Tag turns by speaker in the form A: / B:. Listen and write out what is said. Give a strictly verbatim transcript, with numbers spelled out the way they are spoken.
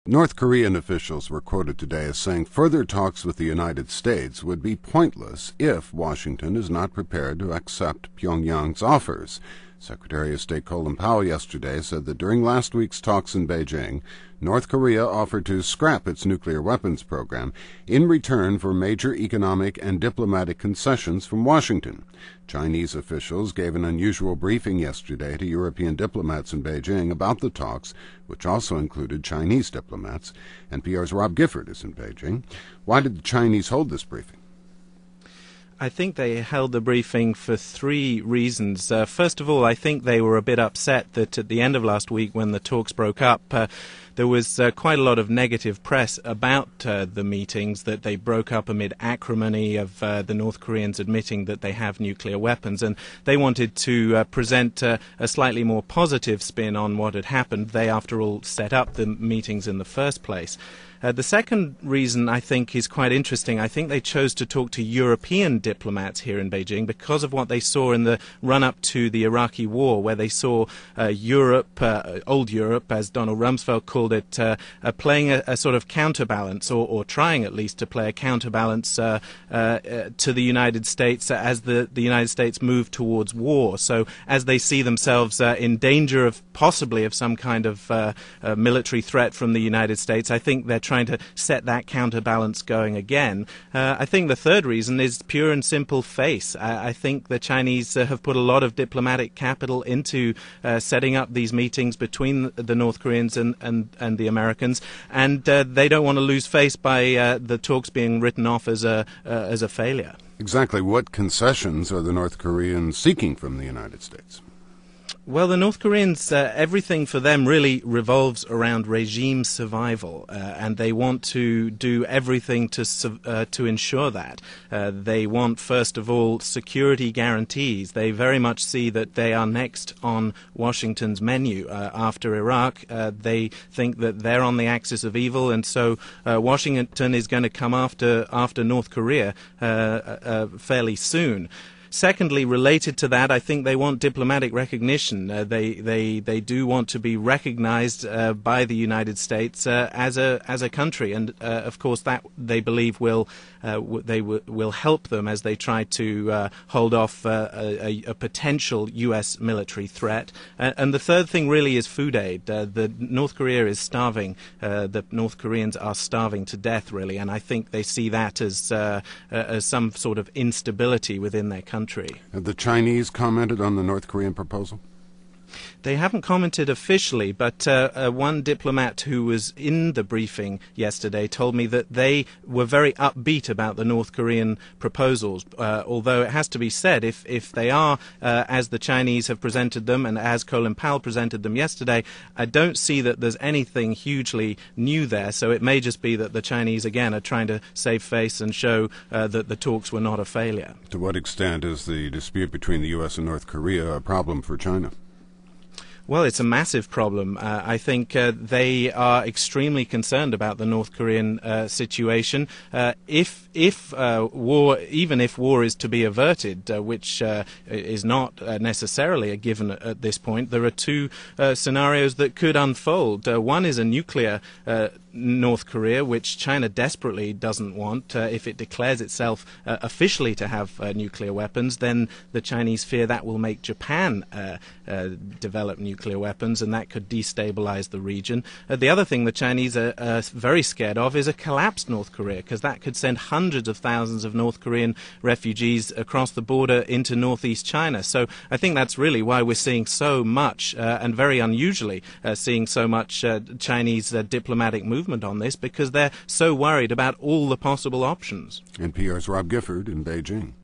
A: North Korean officials were quoted today as saying further talks with the United States would be pointless if Washington is not prepared to accept Pyongyang's offers. Secretary of State Colin Powell yesterday said that during last week's talks in Beijing, North Korea offered to scrap its nuclear weapons program in return for major economic and diplomatic concessions from Washington. Chinese officials gave an unusual briefing yesterday to European diplomats in Beijing about the talks, which also included Chinese diplomats. N P R's Rob Gifford is in Beijing. Why did the Chinese hold this briefing?
B: I think they held the briefing for three reasons. Uh, first of all, I think they were a bit upset that at the end of last week, when the talks broke up, uh, there was uh, quite a lot of negative press about uh, the meetings, that they broke up amid acrimony of uh, the North Koreans admitting that they have nuclear weapons, and they wanted to uh, present uh, a slightly more positive spin on what had happened. They, after all, set up the meetings in the first place. Uh, the second reason, I think, is quite interesting. I think they chose to talk to European diplomats here in Beijing because of what they saw in the run-up to the Iraqi war, where they saw uh, Europe, uh, old Europe, as Donald Rumsfeld called it, uh, uh, playing a, a sort of counterbalance, or, or trying at least to play a counterbalance uh, uh, uh, to the United States as the, the United States moved towards war. So as they see themselves uh, in danger of possibly of some kind of uh, uh, military threat from the United States, I think they're trying to set that counterbalance going again. Uh, I think the third reason is pure and simple face. I, I think the Chinese uh, have put a lot of diplomatic capital into uh, setting up these meetings between the North Koreans and, and, and the Americans, and uh, they don't want to lose face by uh, the talks being written off as a, uh, as a failure.
A: Exactly what concessions are the North Koreans seeking from the United States?
B: Well, the North Koreans, uh, everything for them really revolves around regime survival, uh, and they want to do everything to uh, to ensure that. Uh, they want, first of all, security guarantees. They very much see that they are next on Washington's menu. Uh, after Iraq, uh, they think that they're on the axis of evil, and so uh, Washington is going to come after, after North Korea uh, uh, fairly soon. Secondly, related to that, I think they want diplomatic recognition. Uh, they they they do want to be recognized uh, by the United States uh, as a as a country, and uh, of course that they believe will uh, w- they w- will help them as they try to uh, hold off uh, a, a potential U S military threat. Uh, and the third thing really is food aid. Uh, the North Korea is starving. Uh, the North Koreans are starving to death, really, and I think they see that as uh, uh, as some sort of instability within their country.
A: Have the Chinese commented on the North Korean proposal?
B: They haven't commented officially, but uh, uh, one diplomat who was in the briefing yesterday told me that they were very upbeat about the North Korean proposals, uh, although it has to be said, if, if they are, uh, as the Chinese have presented them and as Colin Powell presented them yesterday, I don't see that there's anything hugely new there, so it may just be that the Chinese, again, are trying to save face and show uh, that the talks were not a failure.
A: To what extent is the dispute between the U S and North Korea a problem for China?
B: Well, it's a massive problem. Uh, I think uh, they are extremely concerned about the North Korean uh, situation. Uh, if if uh, war, even if war is to be averted, uh, which uh, is not uh, necessarily a given at, at this point, there are two uh, scenarios that could unfold. Uh, one is a nuclear uh, North Korea, which China desperately doesn't want. Uh, if it declares itself uh, officially to have uh, nuclear weapons, then the Chinese fear that will make Japan uh, uh, develop nuclear weapons, and that could destabilize the region. Uh, the other thing the Chinese are uh, very scared of is a collapsed North Korea, because that could send hundreds of thousands of North Korean refugees across the border into northeast China. So I think that's really why we're seeing so much, uh, and very unusually uh, seeing so much uh, Chinese uh, diplomatic movement on this, because they're so worried about all the possible options.
A: N P R's Rob Gifford in Beijing.